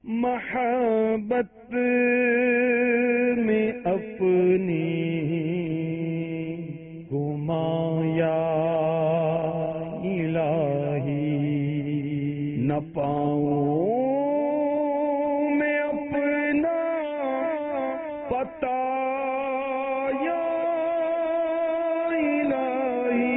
محبت میں اپنی گھمایا الہی، نہ پاؤں میں اپنا پتہ یا الہی۔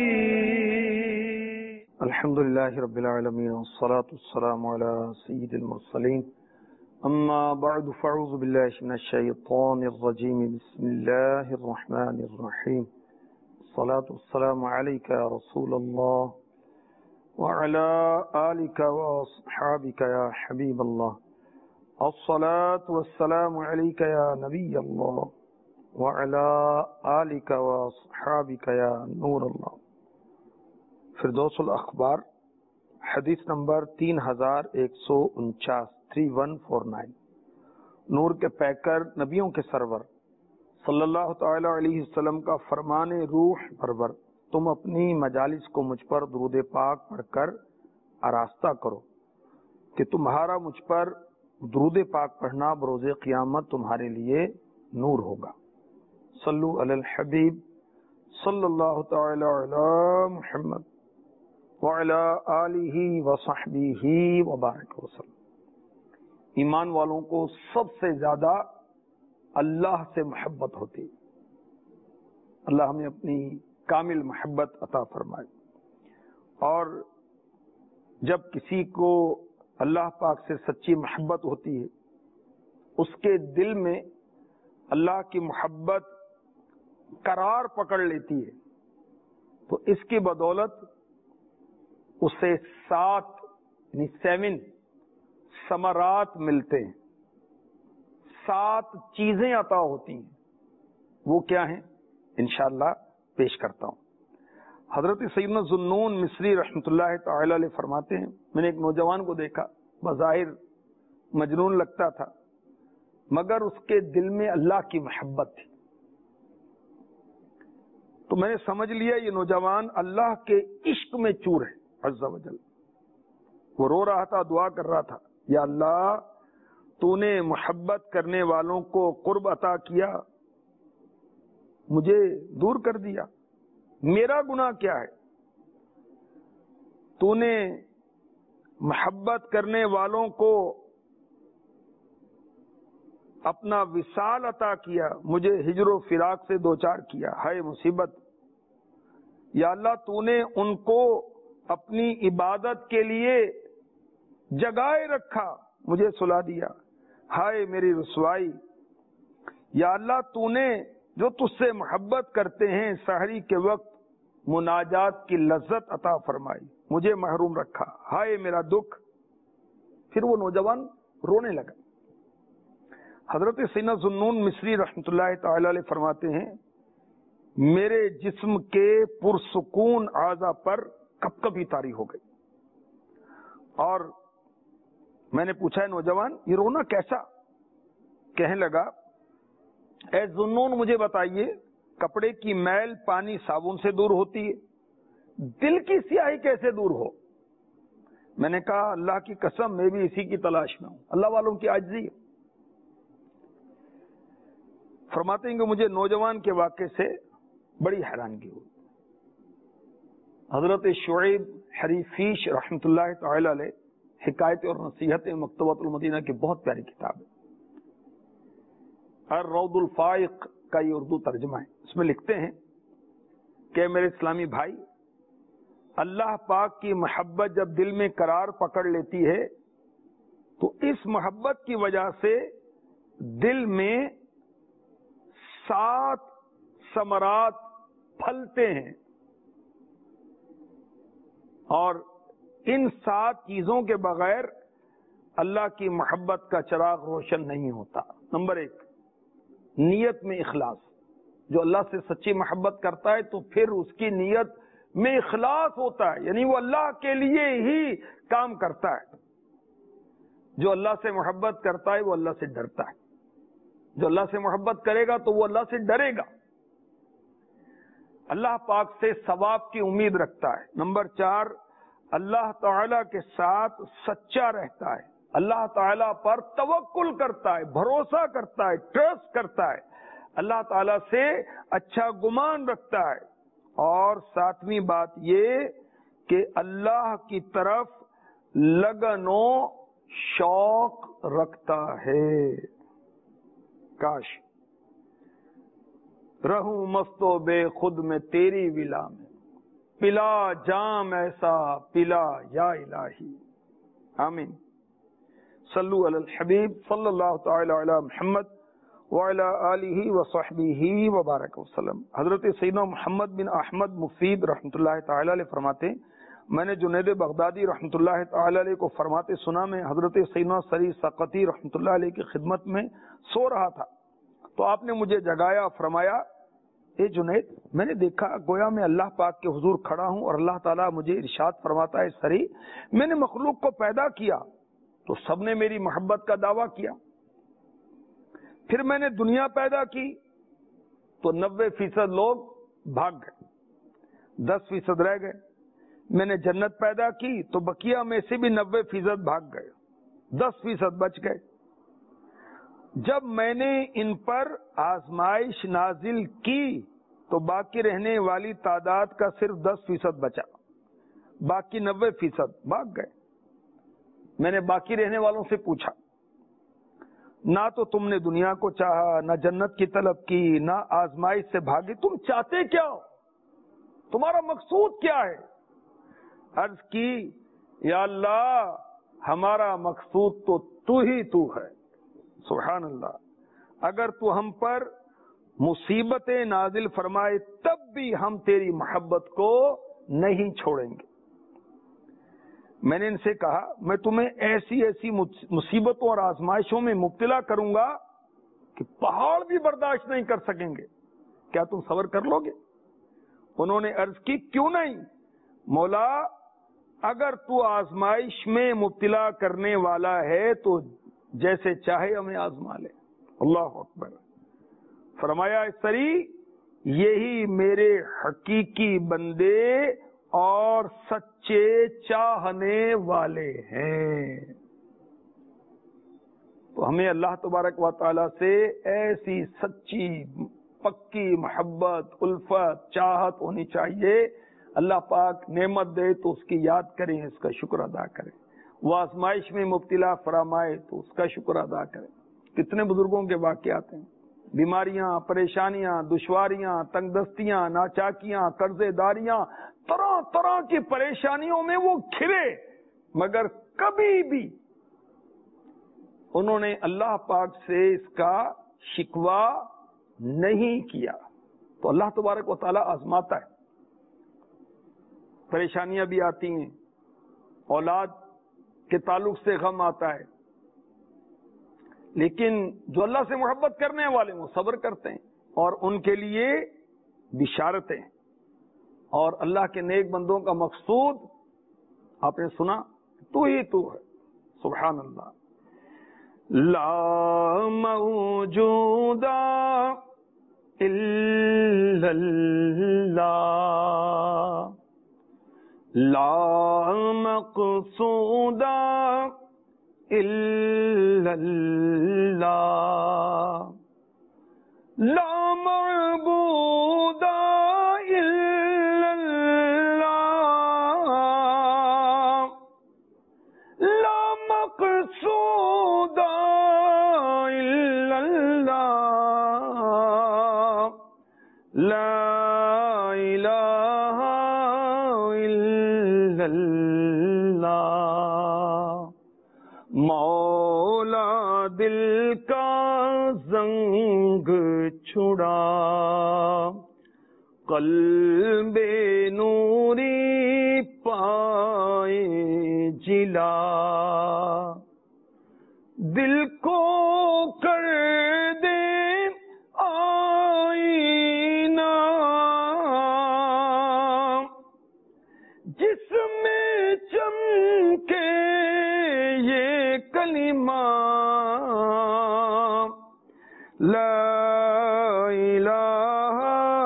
الحمدللہ رب العالمین والصلاة والسلام علی سید المرسلین، اما بعد فاعوذ باللہ من الشیطان الرجیم، بسم اللہ الرحمن الرحیم، الصلاة والسلام علیک یا رسول اللہ وعلی آلک واصحابک یا حبیب اللہ، الصلاة والسلام علیک یا نبی اللہ وعلی آلک واصحابک یا نور اللہ۔ فردوس الاخبار حدیث نمبر 3149، 3149۔ نور کے پیکر، نبیوں کے سرور صلی اللہ تعالی علیہ وسلم کا فرمان روح پرور، تم اپنی مجالس کو مجھ پر درود پاک پڑھ کر آراستہ کرو کہ تمہارا مجھ پر درود پاک پڑھنا بروز قیامت تمہارے لیے نور ہوگا۔ صلو علی الحبیب صلی اللہ تعالی علی محمد وعلی آلہ وصحبہ وبارک وسلم۔ ایمان والوں کو سب سے زیادہ اللہ سے محبت ہوتی، اللہ ہمیں اپنی کامل محبت عطا فرمائے۔ اور جب کسی کو اللہ پاک سے سچی محبت ہوتی ہے، اس کے دل میں اللہ کی محبت قرار پکڑ لیتی ہے، تو اس کی بدولت اسے 7 ثمرات ملتے ہیں، 7 چیزیں عطا ہوتی ہیں۔ وہ کیا ہیں انشاءاللہ پیش کرتا ہوں۔ حضرت سیدنا ذوالنون مصری رحمۃ اللہ تعالی علیہ فرماتے ہیں، میں نے ایک نوجوان کو دیکھا، بظاہر مجنون لگتا تھا مگر اس کے دل میں اللہ کی محبت تھی، تو میں نے سمجھ لیا یہ نوجوان اللہ کے عشق میں چور ہے عز و جل۔ وہ رو رہا تھا، دعا کر رہا تھا، یا اللہ تو نے محبت کرنے والوں کو قرب عطا کیا، مجھے دور کر دیا، میرا گناہ کیا ہے؟ تو نے محبت کرنے والوں کو اپنا وصال عطا کیا، مجھے ہجر و فراق سے دوچار کیا، ہائے مصیبت۔ یا اللہ تو نے ان کو اپنی عبادت کے لیے جگائے رکھا، مجھے سلا دیا، ہائے میری رسوائی۔ یا اللہ تو نے جو تجھ سے محبت کرتے ہیں سحری کے وقت مناجات کی لذت عطا فرمائی، مجھے محروم رکھا، ہائے میرا دکھ۔ پھر وہ نوجوان رونے لگا۔ حضرت سیدنا ذوالنون مصری رحمۃ اللہ تعالی علیہ فرماتے ہیں، میرے جسم کے پرسکون اعضاء پر کب کبھی طاری ہو گئی، اور میں نے پوچھا ہے نوجوان یہ رونا کیسا؟ کہنے لگا، اے ذوالنون مجھے بتائیے، کپڑے کی میل پانی صابن سے دور ہوتی ہے، دل کی سیاہی کیسے دور ہو؟ میں نے کہا اللہ کی قسم میں بھی اسی کی تلاش میں ہوں، اللہ والوں کی عاجزی ہے۔ فرماتے ہیں کہ مجھے نوجوان کے واقعے سے بڑی حیرانگی ہوئی۔ حضرت شعیب حریفیش رحمۃ اللہ تعالی علیہ حکایت اور نصیحت مکتبۃ المدینہ کی بہت پیاری کتاب ہے، الروض الفائق کا یہ اردو ترجمہ ہے۔ اس میں لکھتے ہیں کہ میرے اسلامی بھائی، اللہ پاک کی محبت جب دل میں قرار پکڑ لیتی ہے تو اس محبت کی وجہ سے دل میں 7 ثمرات پھلتے ہیں، اور ان 7 چیزوں کے بغیر اللہ کی محبت کا چراغ روشن نہیں ہوتا۔ نمبر 1، نیت میں اخلاص۔ جو اللہ سے سچی محبت کرتا ہے تو پھر اس کی نیت میں اخلاص ہوتا ہے، یعنی وہ اللہ کے لیے ہی کام کرتا ہے۔ جو اللہ سے محبت کرتا ہے وہ اللہ سے ڈرتا ہے، جو اللہ سے محبت کرے گا تو وہ اللہ سے ڈرے گا، اللہ پاک سے ثواب کی امید رکھتا ہے۔ نمبر 4، اللہ تعالی کے ساتھ سچا رہتا ہے، اللہ تعالیٰ پر توکل کرتا ہے، بھروسہ کرتا ہے، ٹرسٹ کرتا ہے، اللہ تعالیٰ سے اچھا گمان رکھتا ہے. اور ساتویں بات یہ کہ اللہ کی طرف لگن و شوق رکھتا ہے. کاش رہوں مست و بے خود میں تیری ولا میں، پلا جام ایسا پلا یا الہی. آمین. صلو علی الحبیب صلی اللہ تعالی علی محمد وعلی آلہ وصحبہ وبارک وسلم. حضرت سیدنا محمد بن احمد مفید رحمۃ اللہ تعالی علیہ فرماتے ہیں، میں نے جنید بغدادی رحمۃ اللہ تعالی علیہ کو فرماتے سنا. میں حضرت سیدنا سری سقطی رحمۃ اللہ علیہ کی خدمت میں سو رہا تھا تو آپ نے مجھے جگایا، فرمایا اے جنید، میں نے دیکھا گویا میں اللہ پاک کے حضور کھڑا ہوں اور اللہ تعالیٰ مجھے ارشاد فرماتا ہے سری میں نے مخلوق کو پیدا کیا تو سب نے میری محبت کا دعویٰ کیا، پھر میں نے دنیا پیدا کی تو 90% لوگ بھاگ گئے، 10% رہ گئے. میں نے جنت پیدا کی تو بقیہ میں سے بھی 90% بھاگ گئے، 10% بچ گئے. جب میں نے ان پر آزمائش نازل کی تو باقی رہنے والی تعداد کا صرف 10% بچا، باقی 90% بھاگ گئے. میں نے باقی رہنے والوں سے پوچھا، نہ تو تم نے دنیا کو چاہا، نہ جنت کی طلب کی، نہ آزمائش سے بھاگی، تم چاہتے کیا ہو؟ تمہارا مقصود کیا ہے؟ عرض کی یا اللہ ہمارا مقصود تو ہی تو ہے. سبحان اللہ. اگر تو ہم پر مصیبتیں نازل فرمائے تب بھی ہم تیری محبت کو نہیں چھوڑیں گے. میں نے ان سے کہا میں تمہیں ایسی مصیبتوں اور آزمائشوں میں مبتلا کروں گا کہ پہاڑ بھی برداشت نہیں کر سکیں گے، کیا تم صبر کر لو گے؟ انہوں نے عرض کی کیوں نہیں مولا، اگر تو آزمائش میں مبتلا کرنے والا ہے تو جیسے چاہے ہمیں آزما لے. اللہ اکبر. فرمایا سری یہی میرے حقیقی بندے اور سچے چاہنے والے ہیں. تو ہمیں اللہ تبارک و تعالی سے ایسی سچی پکی محبت، الفت، چاہت ہونی چاہیے. اللہ پاک نعمت دے تو اس کی یاد کریں، اس کا شکر ادا کریں. وہ آزمائش میں مبتلا فرمائے تو اس کا شکر ادا کریں. کتنے بزرگوں کے واقعات ہیں، بیماریاں، پریشانیاں، دشواریاں، تنگ دستیاں، ناچاکیاں، قرضے داریاں، طرح طرح کی پریشانیوں میں وہ کھلے مگر کبھی بھی انہوں نے اللہ پاک سے اس کا شکوہ نہیں کیا. تو اللہ تبارک و تعالیٰ آزماتا ہے. پریشانیاں بھی آتی ہیں، اولاد کے تعلق سے غم آتا ہے، لیکن جو اللہ سے محبت کرنے والے وہ صبر کرتے ہیں اور ان کے لیے بشارتیں. اور اللہ کے نیک بندوں کا مقصود آپ نے سنا تو ہی تو ہے. سبحان اللہ. لا موجود الا اللہ، لا مقصود الا اللہ، لا معبود الا اللہ، لا مقصود الا اللہ، لا الہ الا اللہ. مولا دل کا زنگ چھڑا، قلب نوری پائے جلا، دل کو کر دے آئینہ جس میں چمکے یہ کلمہ، لا الہ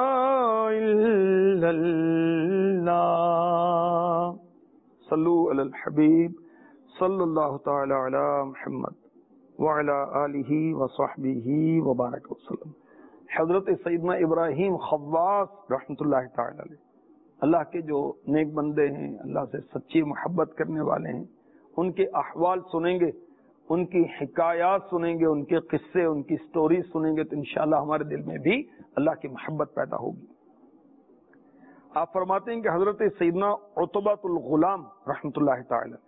الا اللہ. صلو علی الحبیب صلی اللہ تعالی علی محمد وعلی آلہ وصحبہ وبارک وسلم۔ حضرت سیدنا ابراہیم خواص رحمۃ اللہ تعالی علیہ، اللہ کے جو نیک بندے ہیں، اللہ سے سچی محبت کرنے والے ہیں، ان کے احوال سنیں گے، ان کی حکایات سنیں گے، ان کے قصے، ان کی سٹوری سنیں گے تو انشاءاللہ ہمارے دل میں بھی اللہ کی محبت پیدا ہوگی۔ آپ فرماتے ہیں کہ حضرت سیدنا عتبہ الغلام رحمۃ اللہ تعالی علیہ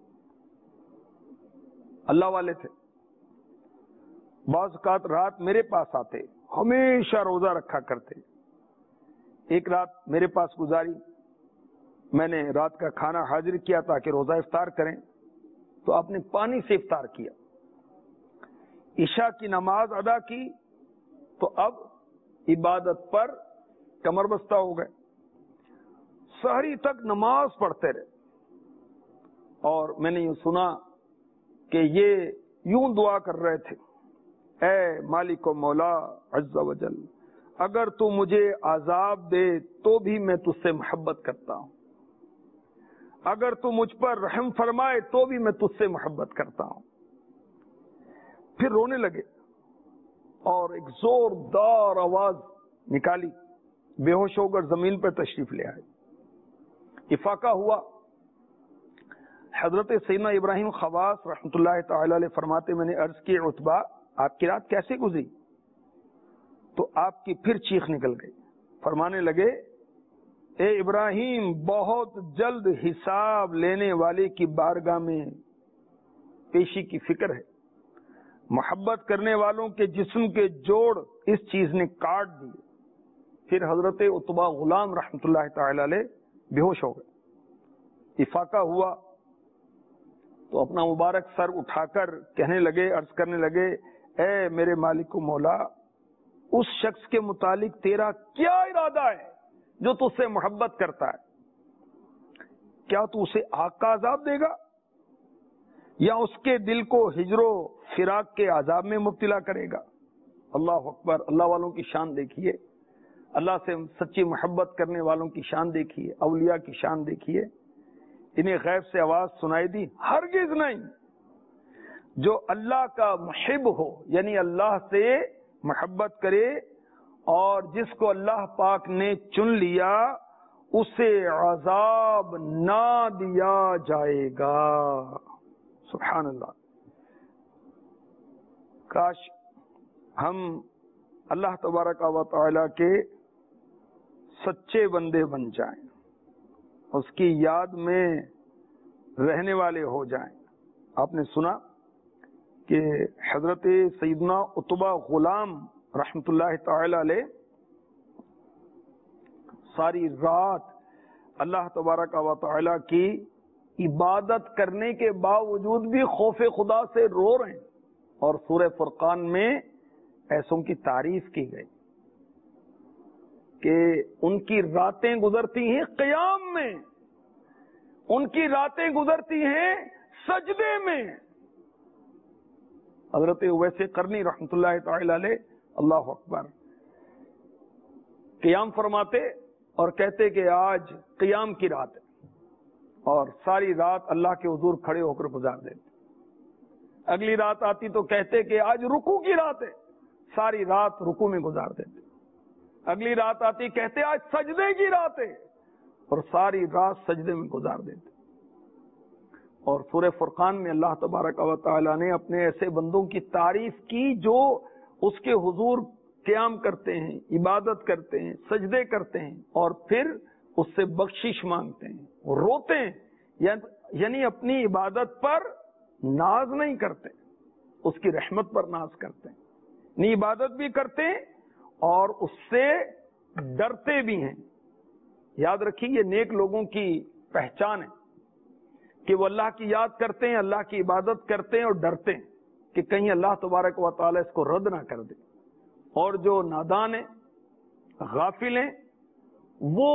اللہ والے تھے، بعض اوقات رات میرے پاس آتے، ہمیشہ روزہ رکھا کرتے۔ ایک رات میرے پاس گزاری، میں نے رات کا کھانا حاضر کیا تاکہ روزہ افطار کریں، تو آپ نے پانی سے افطار کیا، عشاء کی نماز ادا کی تو اب عبادت پر کمر بستہ ہو گئے، سحری تک نماز پڑھتے رہے، اور میں نے یہ سنا کہ یہ یوں دعا کر رہے تھے، اے مالک و مولا عز و جل، اگر تو مجھے عذاب دے تو بھی میں تجھ سے محبت کرتا ہوں، اگر تو مجھ پر رحم فرمائے تو بھی میں تجھ سے محبت کرتا ہوں۔ پھر رونے لگے اور ایک زوردار آواز نکالی، بے ہوش ہو کر زمین پر تشریف لے آئے۔ افاقہ ہوا، حضرت سیدنا ابراہیم خواص رحمۃ اللہ تعالی علیہ فرماتے، میں نے عرض کی عتبہ آپ کی رات کیسے گزری؟ تو آپ کی پھر چیخ نکل گئی، فرمانے لگے، اے ابراہیم بہت جلد حساب لینے والے کی بارگاہ میں پیشی کی فکر ہے، محبت کرنے والوں کے جسم کے جوڑ اس چیز نے کاٹ دیے۔ پھر حضرت عتبہ غلام رحمۃ اللہ تعالی علیہ بے ہوش ہو گئے۔ افاقہ ہوا تو اپنا مبارک سر اٹھا کر کہنے لگے، عرض کرنے لگے، اے میرے مالک و مولا، اس شخص کے متعلق تیرا کیا ارادہ ہے جو تجھ سے محبت کرتا ہے؟ کیا تو اسے آگ کا عذاب دے گا یا اس کے دل کو ہجر و فراق کے عذاب میں مبتلا کرے گا؟ اللہ اکبر! اللہ والوں کی شان دیکھیے، اللہ سے سچی محبت کرنے والوں کی شان دیکھیے، اولیاء کی شان دیکھیے۔ انہیں غیب سے آواز سنائی دی؟ ہرگز نہیں۔ جو اللہ کا محب ہو، یعنی اللہ سے محبت کرے اور جس کو اللہ پاک نے چن لیا، اسے عذاب نہ دیا جائے گا۔ سبحان اللہ! کاش ہم اللہ تبارک و تعالی کے سچے بندے بن جائیں، اس کی یاد میں رہنے والے ہو جائیں۔ آپ نے سنا کہ حضرت سیدنا عتبہ غلام رحمت اللہ تعالی علیہ ساری رات اللہ تبارک و تعالی کی عبادت کرنے کے باوجود بھی خوف خدا سے رو رہے ہیں، اور سورہ فرقان میں ایسوں کی تعریف کی گئی کہ ان کی راتیں گزرتی ہیں قیام میں، ان کی راتیں گزرتی ہیں سجدے میں۔ حضرت اویس قرنی رحمت اللہ تعالی علیہ اللہ اکبر قیام فرماتے اور کہتے کہ آج قیام کی رات ہے، اور ساری رات اللہ کے حضور کھڑے ہو کر گزار دیتے۔ اگلی رات آتی تو کہتے کہ آج رکوع کی رات ہے، ساری رات رکوع میں گزار دیتے۔ اگلی رات آتی کہتے آج سجدے کی رات ہے، اور ساری رات سجدے میں گزار دیتے۔ اور سورہ فرقان میں اللہ تبارک و تعالی نے اپنے ایسے بندوں کی تعریف کی جو اس کے حضور قیام کرتے ہیں، عبادت کرتے ہیں، سجدے کرتے ہیں، اور پھر اس سے بخشش مانگتے ہیں، روتے ہیں، یعنی اپنی عبادت پر ناز نہیں کرتے، اس کی رحمت پر ناز کرتے ہیں، نہیں عبادت بھی کرتے ہیں اور اس سے ڈرتے بھی ہیں۔ یاد رکھیے یہ نیک لوگوں کی پہچان ہے کہ وہ اللہ کی یاد کرتے ہیں، اللہ کی عبادت کرتے ہیں اور ڈرتے ہیں کہ کہیں اللہ تبارک و تعالی اس کو رد نہ کر دے۔ اور جو نادان ہیں، غافل ہیں، وہ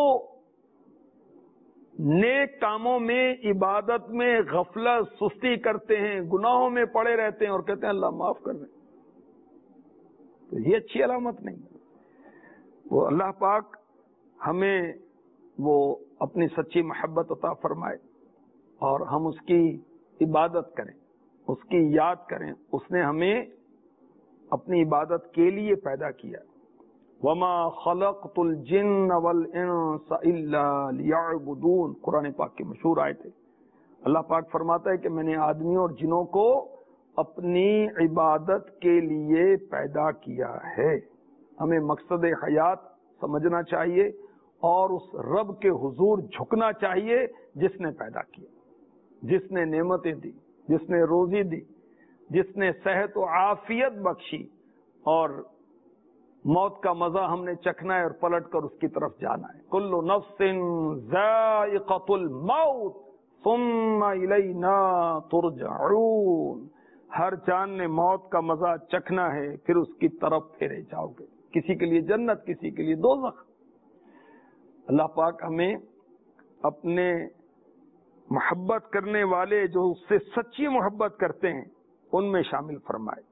نیک کاموں میں، عبادت میں غفلت سستی کرتے ہیں، گناہوں میں پڑے رہتے ہیں اور کہتے ہیں اللہ معاف کر دیں۔ تو یہ اچھی علامت نہیں۔ وہ اللہ پاک ہمیں وہ اپنی سچی محبت عطا فرمائے اور ہم اس کی عبادت کریں، اس کی یاد کریں. اس نے ہمیں اپنی عبادت کے لیے پیدا کیا. وما خلقت الجن والانس الا ليعبدون، قرآن پاک کی مشہور آیت ہے. اللہ پاک فرماتا ہے کہ میں نے آدمیوں اور جنوں کو اپنی عبادت کے لیے پیدا کیا ہے. ہمیں مقصد حیات سمجھنا چاہیے اور اس رب کے حضور جھکنا چاہیے جس نے پیدا کیا، جس نے نعمتیں دی، جس نے روزی دی، جس نے صحت و عافیت بخشی، اور موت کا مزہ ہم نے چکھنا ہے اور پلٹ کر اس کی طرف جانا ہے. کل نفس ذائقۃ الموت ثم الینا ترجعون، ہر جان نے موت کا مزہ چکھنا ہے، پھر اس کی طرف پھیرے جاؤ گے. کسی کے لیے جنت، کسی کے لیے دوزخ. اللہ پاک ہمیں اپنے محبت کرنے والے جو اس سے سچی محبت کرتے ہیں ان میں شامل فرمائے.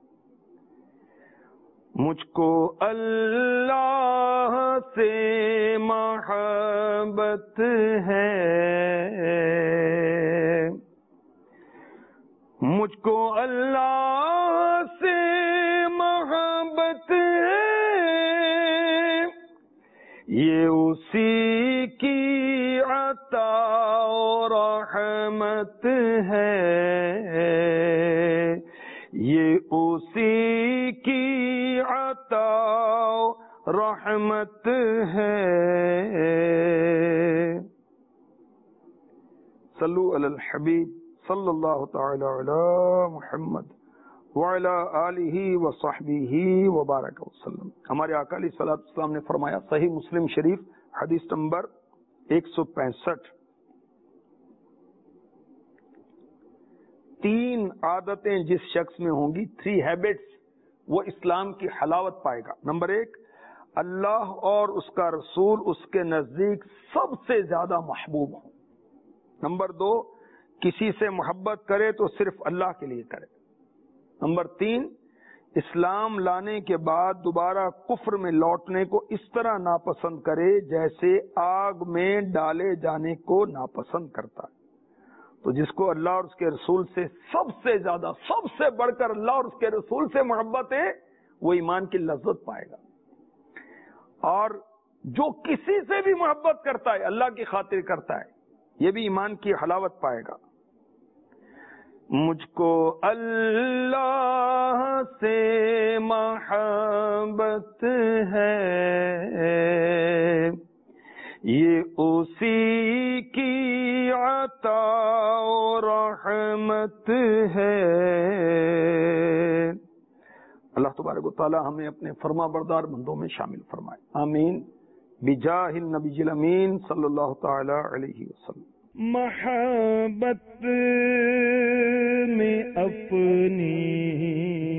مجھ کو اللہ سے محبت ہے، مجھ کو اللہ سے محبت ہے، یہ اسی کی عطا و رحمت ہے، یہ اسی کی عطا و رحمت ہے. صلو علی الحبیب صلی اللہ تعالی علی محمد وعلی آلہ وصحبہ وبارک وسلم. ہمارے آقا علیہ الصلوۃ والسلام نے فرمایا، صحیح مسلم شریف حدیث نمبر 165، 3 عادتیں جس شخص میں ہوں گی، 3 ہیبٹس، وہ اسلام کی حلاوت پائے گا. نمبر 1، اللہ اور اس کا رسول اس کے نزدیک سب سے زیادہ محبوب ہوں. نمبر 2، کسی سے محبت کرے تو صرف اللہ کے لیے کرے. نمبر 3، اسلام لانے کے بعد دوبارہ کفر میں لوٹنے کو اس طرح ناپسند کرے جیسے آگ میں ڈالے جانے کو ناپسند کرتا ہے. تو جس کو اللہ اور اس کے رسول سے سب سے زیادہ، سب سے بڑھ کر اللہ اور اس کے رسول سے محبت ہے، وہ ایمان کی لذت پائے گا. اور جو کسی سے بھی محبت کرتا ہے، اللہ کی خاطر کرتا ہے، یہ بھی ایمان کی حلاوت پائے گا. مجھ کو اللہ سے محبت ہے، یہ اسی کی عطا و رحمت ہے. اللہ تبارک و تعالی ہمیں اپنے فرما بردار بندوں میں شامل فرمائے. آمین بجاہ النبی الامین صلی اللہ تعالی علیہ وسلم. محبت میں اپنی